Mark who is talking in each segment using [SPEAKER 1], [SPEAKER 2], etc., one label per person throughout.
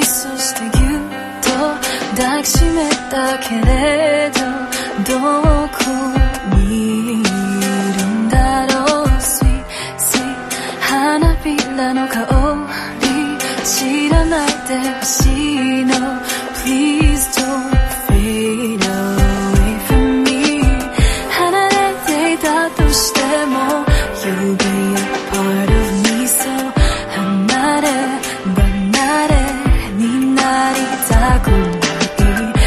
[SPEAKER 1] にそしてぎゅっと抱きしめたけれど、どこにいるんだろう。 Sweet sweet 花びらの香り知らないでほしいの。 Please don't fade away from me。 離れていたとしても You'll be a part of me。 So 離れ離れになりたくない。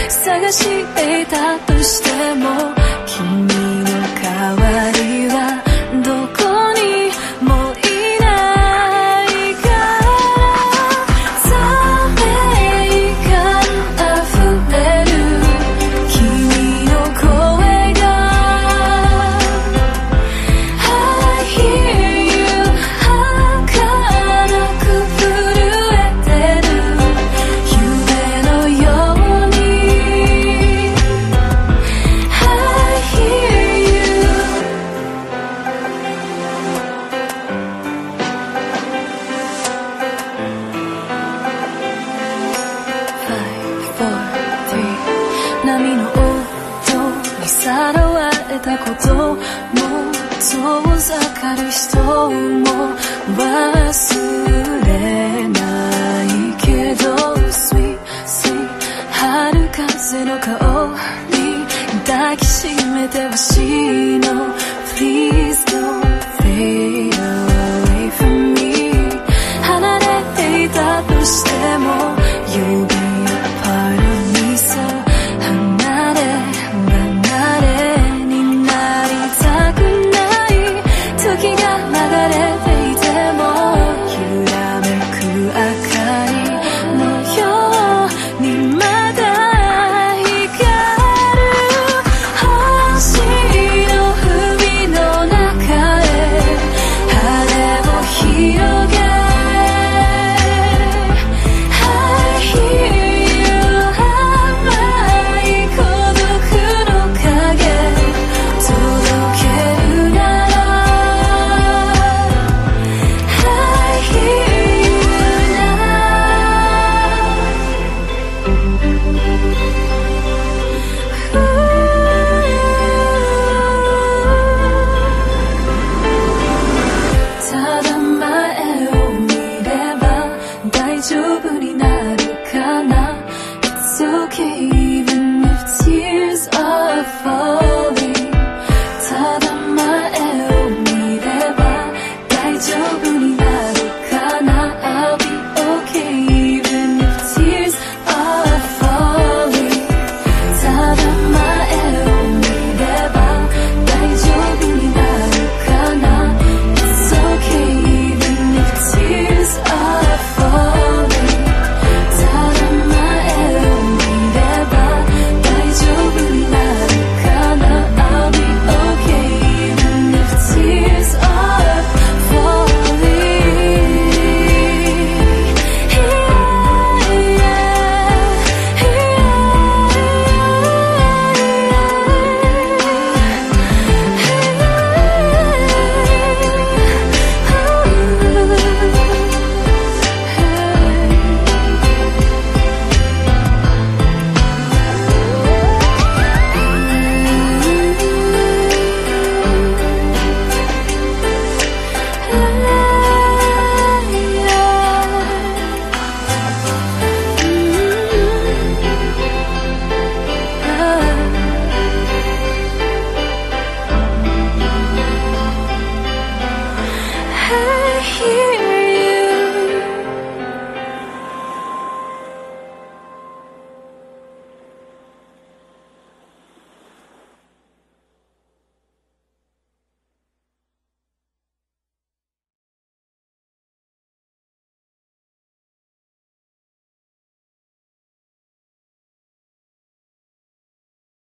[SPEAKER 1] 探していたとしても君の代わりはどこにもいないから。ざめい感あふれる君の声が I hear you 儚く震えてる夢のように I hear you。 5, 4, 3波の音にさらわれたことも遠ざかる人も忘れないけど Sweet sweet 春風の香り抱きしめてほしいの。 Please don't fade away from me。 離れていたとしても You'll be a part of me。 So 離れ離れになりたくない。時が流れていても揺らめく明かりのようにまだ光る。星の海の中へ羽を広げ I hear you 甘い孤独の影届けるなら I hear you now。 ただ前を見れば大丈夫になるかな。It's okay